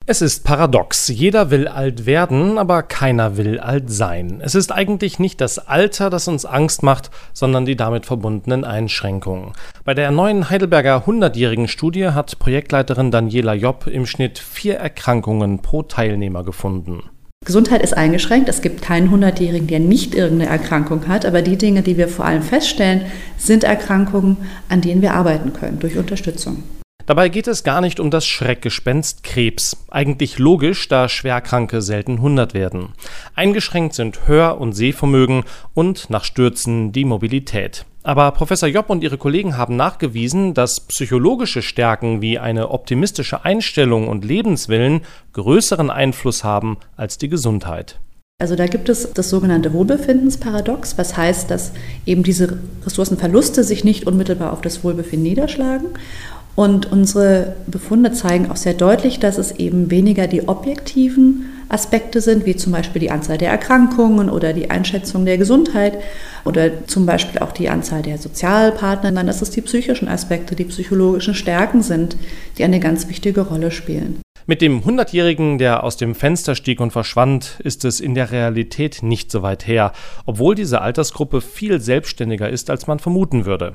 Es ist paradox. Jeder will alt werden, aber keiner will alt sein. Es ist eigentlich nicht das Alter, das uns Angst macht, sondern die damit verbundenen Einschränkungen. Bei der neuen Heidelberger 100-jährigen Studie hat Projektleiterin Daniela Jopp im Schnitt 4 Erkrankungen pro Teilnehmer gefunden. Gesundheit ist eingeschränkt. Es gibt keinen 100-Jährigen, der nicht irgendeine Erkrankung hat. Aber die Dinge, die wir vor allem feststellen, sind Erkrankungen, an denen wir arbeiten können, durch Unterstützung. Dabei geht es gar nicht um das Schreckgespenst Krebs. Eigentlich logisch, da Schwerkranke selten 100 werden. Eingeschränkt sind Hör- und Sehvermögen und nach Stürzen die Mobilität. Aber Professor Jopp und ihre Kollegen haben nachgewiesen, dass psychologische Stärken wie eine optimistische Einstellung und Lebenswillen größeren Einfluss haben als die Gesundheit. Also da gibt es das sogenannte Wohlbefindensparadox, was heißt, dass eben diese Ressourcenverluste sich nicht unmittelbar auf das Wohlbefinden niederschlagen. Und unsere Befunde zeigen auch sehr deutlich, dass es eben weniger die objektiven Aspekte sind, wie zum Beispiel die Anzahl der Erkrankungen oder die Einschätzung der Gesundheit oder zum Beispiel auch die Anzahl der Sozialpartner, sondern dass es die psychischen Aspekte, die psychologischen Stärken sind, die eine ganz wichtige Rolle spielen. Mit dem 100-Jährigen, der aus dem Fenster stieg und verschwand, ist es in der Realität nicht so weit her, obwohl diese Altersgruppe viel selbstständiger ist, als man vermuten würde.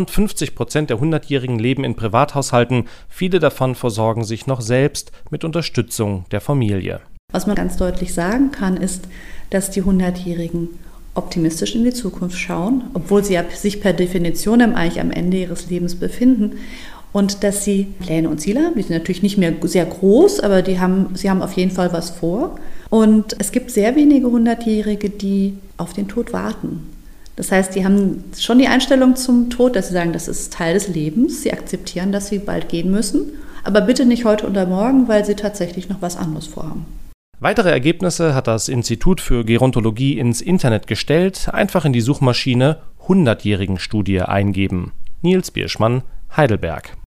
59% der 100-Jährigen leben in Privathaushalten, viele davon versorgen sich noch selbst mit Unterstützung der Familie. Was man ganz deutlich sagen kann, ist, dass die 100-Jährigen optimistisch in die Zukunft schauen, obwohl sie ja sich per Definition eigentlich am Ende ihres Lebens befinden. Und dass sie Pläne und Ziele haben, die sind natürlich nicht mehr sehr groß, aber sie haben auf jeden Fall was vor. Und es gibt sehr wenige 100-Jährige, die auf den Tod warten. Das heißt, die haben schon die Einstellung zum Tod, dass sie sagen, das ist Teil des Lebens. Sie akzeptieren, dass sie bald gehen müssen, aber bitte nicht heute oder morgen, weil sie tatsächlich noch was anderes vorhaben. Weitere Ergebnisse hat das Institut für Gerontologie ins Internet gestellt. Einfach in die Suchmaschine 100-jährigen Studie eingeben. Nils Bierschmann, Heidelberg.